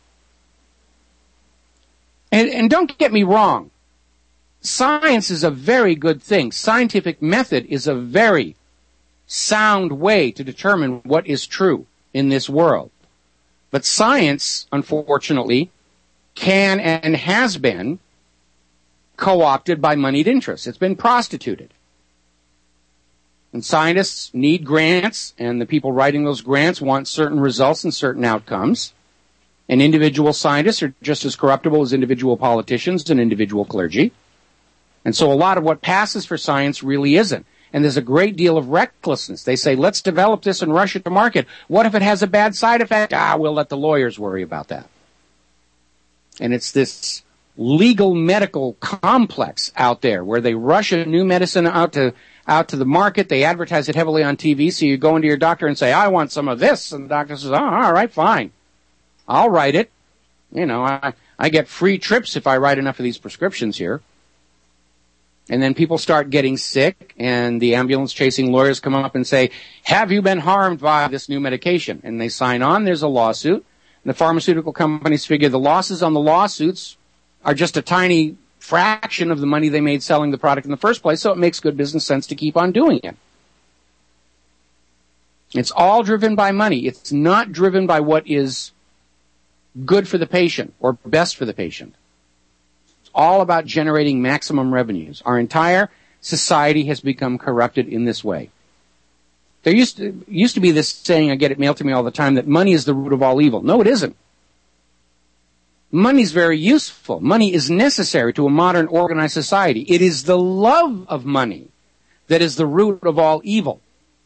B: And, and don't get me wrong. Science is a very good thing. Scientific method is a very sound way to determine what is true in this world. But science, unfortunately, can and has been co-opted by moneyed interests. It's been prostituted. And scientists need grants, and the people writing those grants want certain results and certain outcomes. And individual scientists are just as corruptible as individual politicians and individual clergy. And so a lot of what passes for science really isn't. And there's a great deal of recklessness. They say, let's develop this and rush it to market. What if it has a bad side effect? Ah, we'll let the lawyers worry about that. And it's this legal medical complex out there where they rush a new medicine out to out to the market. They advertise it heavily on T V. So you go into your doctor and say, I want some of this. And the doctor says, oh, all right, fine. I'll write it. You know, I, I get free trips if I write enough of these prescriptions here. And then people start getting sick, and the ambulance chasing lawyers come up and say, have you been harmed by this new medication? And they sign on. There's a lawsuit. And the pharmaceutical companies figure the losses on the lawsuits are just a tiny fraction of the money they made selling the product in the first place, so it makes good business sense to keep on doing it. It's all driven by money. It's not driven by what is good for the patient or best for the patient. It's all about generating maximum revenues. Our entire society has become corrupted in this way. There used to, used to be this saying, I get it mailed to me all the time, that money is the root of all evil. No, it isn't. Money is very useful. Money is necessary to a modern organized society. It is the love of money that is the root of all evil.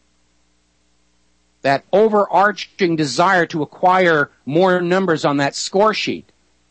B: That overarching desire to acquire more numbers on that score sheet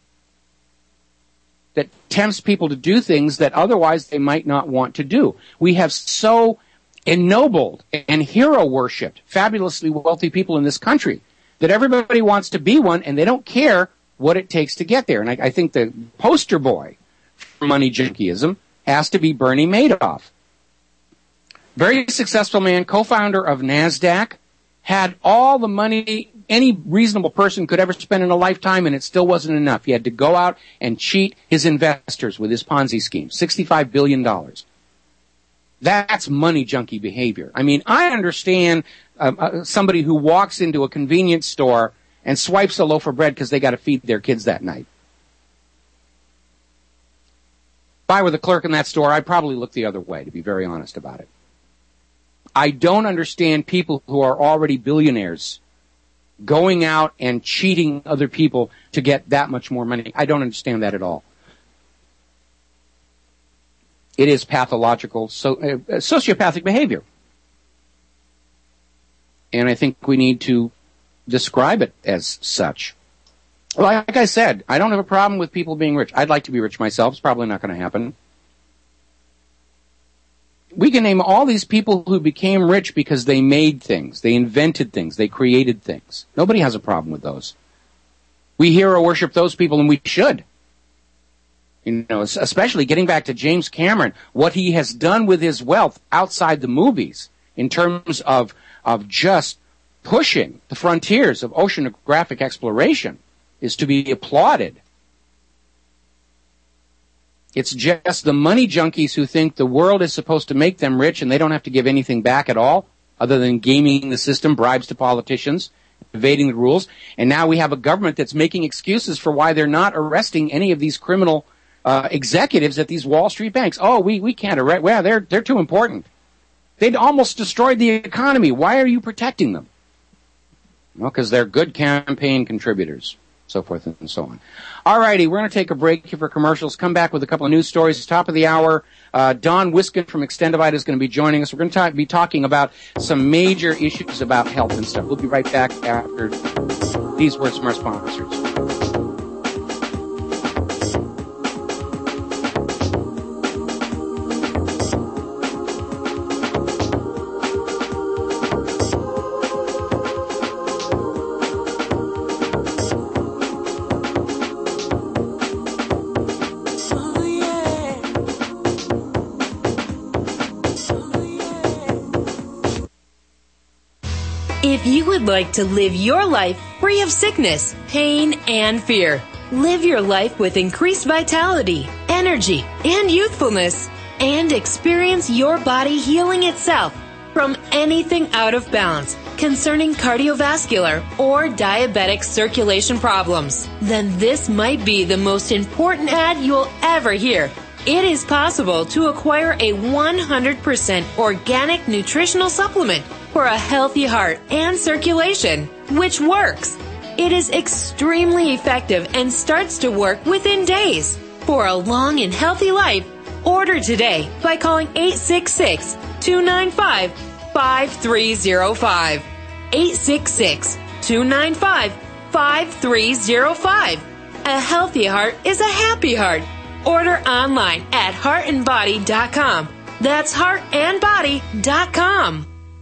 B: that tempts people to do things that otherwise they might not want to do. We have so ennobled and hero worshipped fabulously wealthy people in this country that everybody wants to be one, and they don't care what it takes to get there. And I, I think the poster boy for money junkiism has to be Bernie Madoff. Very successful man, co-founder of NASDAQ, had all the money any reasonable person could ever spend in a lifetime, and it still wasn't enough. He had to go out and cheat his investors with his Ponzi scheme, sixty-five billion dollars. That's money junkie behavior. I mean, I understand uh, uh, somebody who walks into a convenience store and swipes a loaf of bread because they got to feed their kids that night. If I were the clerk in that store, I'd probably look the other way, to be very honest about it. I don't understand people who are already billionaires going out and cheating other people to get that much more money. I don't understand that at all. It is pathological, so, uh, sociopathic behavior. And I think we need to describe it as such. Like I said, I don't have a problem with people being rich. I'd like to be rich myself. It's probably not going to happen. We can name all these people who became rich because they made things, they invented things, they created things. Nobody has a problem with those. We hero worship those people, and we should. You know, especially getting back to James Cameron, what he has done with his wealth outside the movies in terms of, of just pushing the frontiers of oceanographic exploration is to be applauded. It's just the money junkies who think the world is supposed to make them rich and they don't have to give anything back at all other than gaming the system, bribes to politicians, evading the rules. And now we have a government that's making excuses for why they're not arresting any of these criminal uh, executives at these Wall Street banks. Oh, we, we can't arrest. Well, they're, they're too important. They'd almost destroyed the economy. Why are you protecting them? Well, because they're good campaign contributors, so forth and so on. All righty, we're going to take a break here for commercials, come back with a couple of news stories. Top of the hour, uh, Don Wiskin from Extendivite is going to be joining us. We're going to talk, be talking about some major issues about health and stuff. We'll be right back after these words from our sponsors.
C: If you would like to live your life free of sickness, pain, and fear, live your life with increased vitality, energy, and youthfulness, and experience your body healing itself from anything out of balance concerning cardiovascular or diabetic circulation problems, then this might be the most important ad you'll ever hear. It is possible to acquire a one hundred percent organic nutritional supplement for a healthy heart and circulation, which works. It is extremely effective and starts to work within days. For a long and healthy life, order today by calling eight six six, two nine five, five three zero five. eight six six, two nine five, five three zero five. A healthy heart is a happy heart. Order online at heart and body dot com. That's heart and body dot com.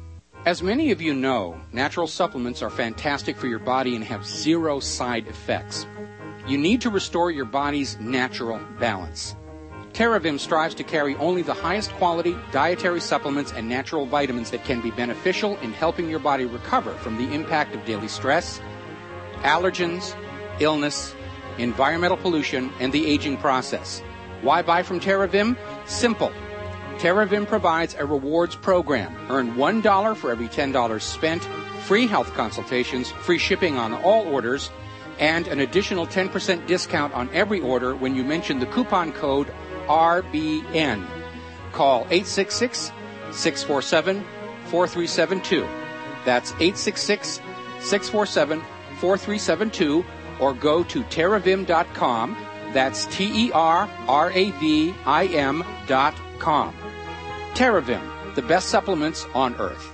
B: As many of you know, natural supplements are fantastic for your body and have zero side effects. You need to restore your body's natural balance. TerraVim strives to carry only the highest quality dietary supplements and natural vitamins that can be beneficial in helping your body recover from the impact of daily stress, allergens, illness, environmental pollution, and the aging process. Why buy from TerraVim? Simple. TerraVim provides a rewards program. Earn one dollar for every ten dollars spent, free health consultations, free shipping on all orders, and an additional ten percent discount on every order when you mention the coupon code R B N. Call eight six six, six four seven, four three seven two. That's eight six six, six four seven, four three seven two, or go to terravim dot com. That's T E R R A V I M dot com. TerraVim, the best supplements on earth.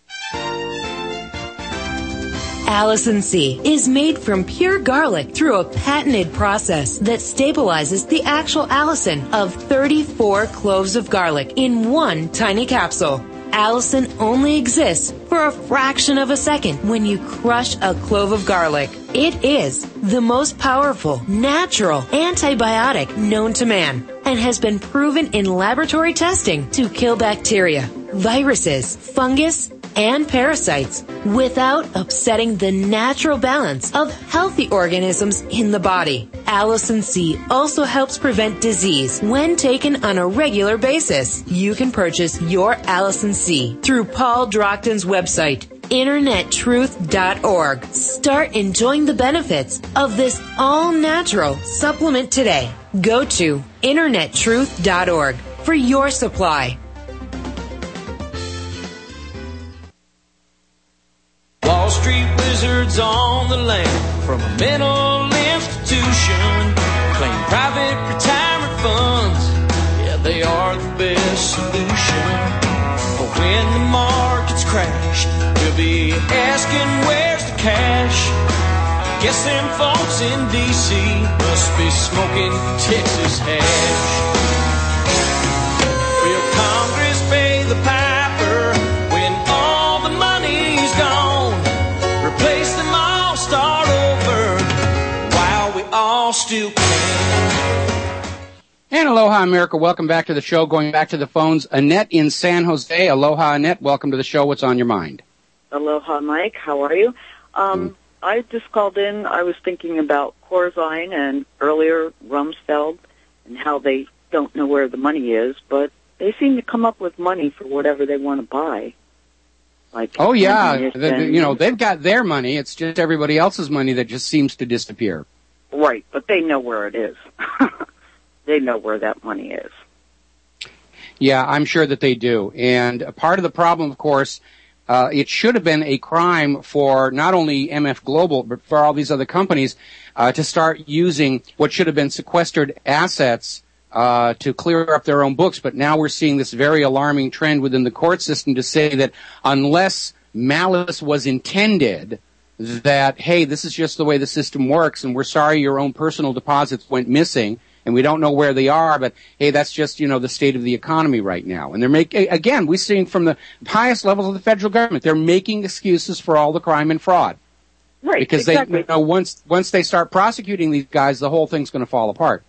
C: Allicin C is made from pure garlic through a patented process that stabilizes the actual allicin of thirty-four cloves of garlic in one tiny capsule. Allicin only exists for a fraction of a second when you crush a clove of garlic. It is the most powerful, natural antibiotic known to man and has been proven in laboratory testing to kill bacteria, viruses, fungus, and parasites without upsetting the natural balance of healthy organisms in the body. Allicin C also helps prevent disease when taken on a regular basis. You can purchase your Allicin C through Paul Drockton's website, internet truth dot org. Start enjoying the benefits of this all-natural supplement today. Go to internet truth dot org for your supply.
L: Wall Street wizards on the land from a mental institution claim private retirement funds. Yeah, they are the best solution. But when the markets crash, we'll be asking where's the cash. Guess them folks in D C must be smoking Texas hash. Will Congress pay the piper when all the money's gone? Replace them all, start over while we all still can.
B: And aloha, America. Welcome back to the show. Going back to the phones, Annette in San Jose. Aloha, Annette. Welcome to the show. What's on your mind?
P: Aloha, Mike. How are you? Um, mm. I just called in. I was thinking about Corzine and earlier Rumsfeld and how they don't know where the money is, but they seem to come up with money for whatever they want to buy. Like
B: oh yeah, the, the, you know, they've got their money. It's just everybody else's money that just seems to disappear.
P: Right, but they know where it is. They know where that money is.
B: Yeah, I'm sure that they do. And a part of the problem, of course, uh, it should have been a crime for not only M F Global, but for all these other companies uh, to start using what should have been sequestered assets uh, to clear up their own books. But now we're seeing this very alarming trend within the court system to say that unless malice was intended, that, hey, this is just the way the system works, and we're sorry your own personal deposits went missing, and we don't know where they are, but hey, that's just, you know, the state of the economy right now. And they're making, again, we're seeing from the highest levels of the federal government, they're making excuses for all the crime and fraud.
P: Right,
B: because
P: exactly.
B: they, you know, once, once they start prosecuting these guys, the whole thing's going to fall apart.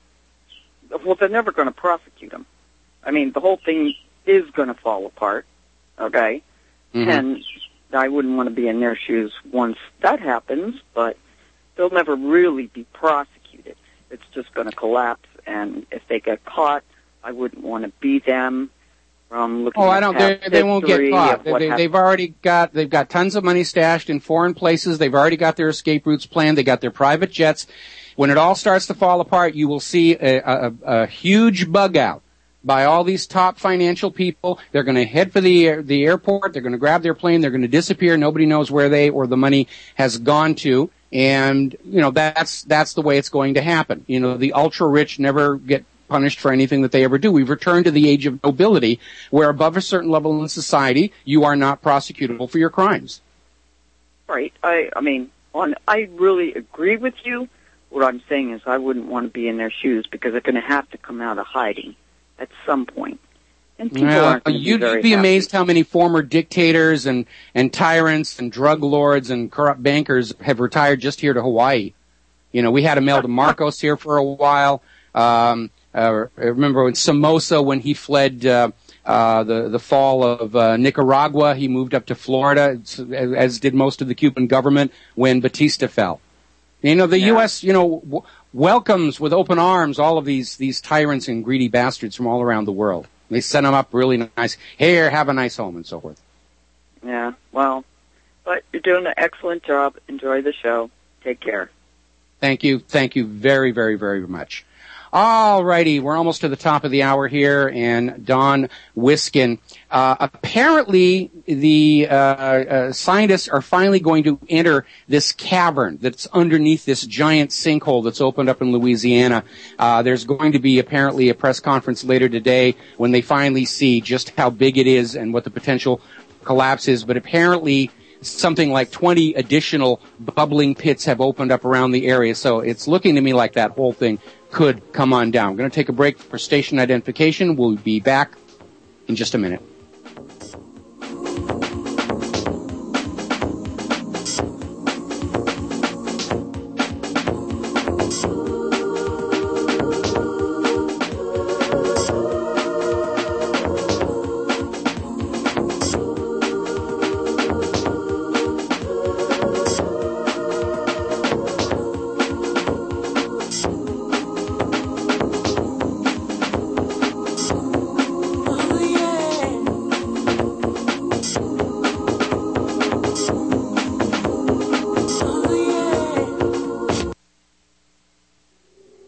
P: Well, they're never going to prosecute them. I mean, the whole thing is going to fall apart, okay? Mm-hmm. And I wouldn't want to be in their shoes once that happens, but they'll never really be prosecuted. It's just going to collapse, and if they get caught, I wouldn't want to be them from looking
B: oh,
P: at
B: I don't. They, they won't get caught. They, they, they've already got. They've got tons of money stashed in foreign places. They've already got their escape routes planned. They got their private jets. When it all starts to fall apart, you will see a, a, a huge bug out by all these top financial people. They're going to head for the air, the airport. They're going to grab their plane. They're going to disappear. Nobody knows where they or the money has gone to. And, you know, that's, that's the way it's going to happen. You know, the ultra rich never get punished for anything that they ever do. We've returned to the age of nobility where above a certain level in society, you are not prosecutable for your crimes.
P: Right. I, I mean, on, I really agree with you. What I'm saying is I wouldn't want to be in their shoes because they're going to have to come out of hiding at some point. And people
B: well,
P: aren't going to
B: you'd
P: be very
B: be
P: happy.
B: amazed how many former dictators and, and tyrants and drug lords and corrupt bankers have retired just here to Hawaii. You know, we had Imelda Marcos here for a while. Um, uh, I remember when Somoza, when he fled uh, uh, the the fall of uh, Nicaragua, he moved up to Florida, as did most of the Cuban government when Batista fell. You know, the yeah. U S, you know, w- welcomes with open arms all of these, these tyrants and greedy bastards from all around the world. They set them up really nice. Here, have a nice home and so forth.
P: Yeah, well, but you're doing an excellent job. Enjoy the show. Take care.
B: Thank you. Thank you very, very, very much. All righty, we're almost to the top of the hour here, and Don Wiskin. Uh, apparently, the uh, uh, scientists are finally going to enter this cavern that's underneath this giant sinkhole that's opened up in Louisiana. Uh, there's going to be apparently a press conference later today when they finally see just how big it is and what the potential collapse is. But apparently, something like twenty additional bubbling pits have opened up around the area. So it's looking to me like that whole thing could come on down. I'm going to take a break for station identification. We'll be back in just a minute.